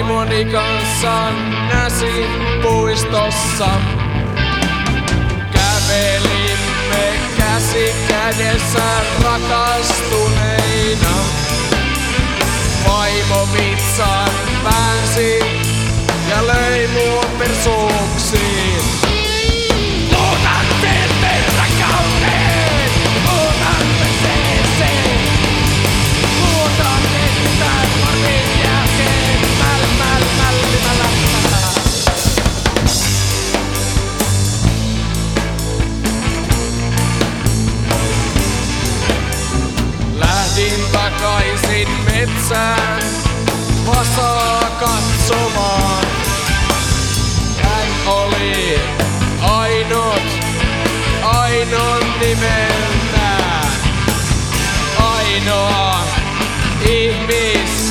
vaimoni kanssa näsin puistossa. Kävelimme käsi kädessä rakastuneina. Vaimo vitsan väänsi ja löi mua persuuksiin. Muutan teette rakkauteen, muutan perseeseen. Muutan ketään varmin jälkeen. Lähdin takaisin metsään vasaa katsomaan. Hän oli ainoan nimeltään, ainoa ihmis.